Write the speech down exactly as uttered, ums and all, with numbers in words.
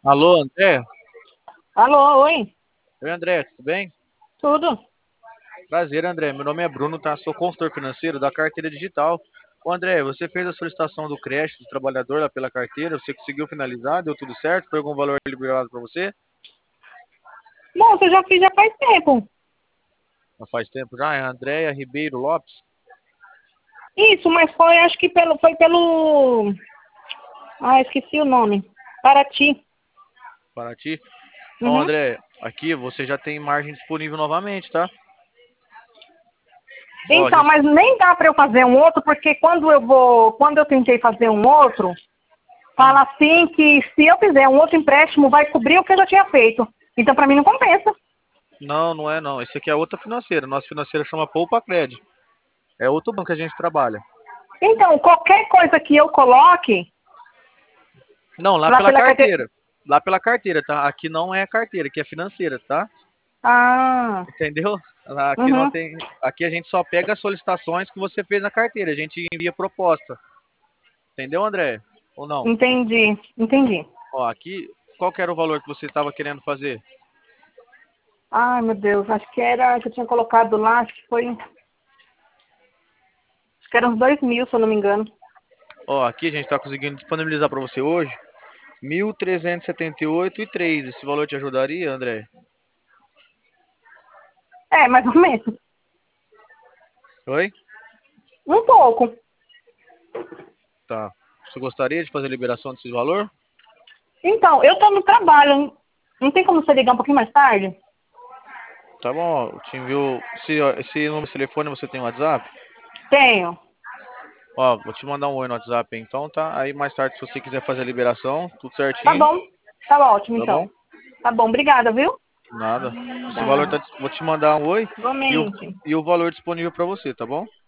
Alô, André? Alô, oi, Oi, André, tudo bem? tudo? Prazer, André. Meu nome é Bruno, tá? Sou consultor financeiro da carteira digital. Ô, André, você fez a solicitação do crédito do trabalhador lá pela carteira, você conseguiu finalizar? Deu tudo certo? Foi algum valor liberado para você? Moça, eu já fiz já faz tempo. Já faz tempo já? É Andréia Ribeiro Lopes? Isso, mas foi, acho que pelo, foi pelo, ah, esqueci o nome. Paraty. Para ti? Ó, Uhum. André, aqui você já tem margem disponível novamente, tá? Ó, a Então, gente... mas nem dá para eu fazer um outro, porque quando eu vou, quando eu tentei fazer um outro, Hum, fala assim que se eu fizer um outro empréstimo, vai cobrir o que eu já tinha feito. Então, para mim não compensa. não, não é não. Esse aqui é outra financeira. Nossa financeira chama Poupa Cred. É outro banco que a gente trabalha. Então, qualquer coisa que eu coloque Não, lá lá pela pela carteira. carteira. Lá pela carteira, tá? Aqui não é carteira, aqui é financeira, tá? Ah, Entendeu? Aqui não uhum. tem, aqui a gente só pega as solicitações que você fez na carteira, a gente envia proposta. Entendeu, André? Ou não? Entendi, entendi. Ó, aqui, qual que era o valor que você estava querendo fazer? Ai, meu Deus, acho que era que eu tinha colocado lá, acho que foi. Acho que eram uns dois mil, se eu não me engano. Ó, aqui a gente está conseguindo disponibilizar para você hoje mil trezentos e setenta e oito e três. Esse valor te ajudaria, André? É, mais ou menos. Oi? Um pouco. Tá. Você gostaria de fazer a liberação desse valor? Então, eu tô no trabalho. Não tem como você ligar um pouquinho mais tarde? Tá bom, eu te envio. Se, esse número de telefone você tem WhatsApp? Tenho. Ó, vou te mandar um oi no WhatsApp então, tá? Aí mais tarde, se você quiser fazer a liberação, tudo Tá certinho, bom. Tá ótimo, tá bom? então. Tá bom, obrigada, viu? Nada. Esse valor Tá. tá. dis- Vou te mandar um oi e o, Igualmente. e o valor disponível para você, tá bom?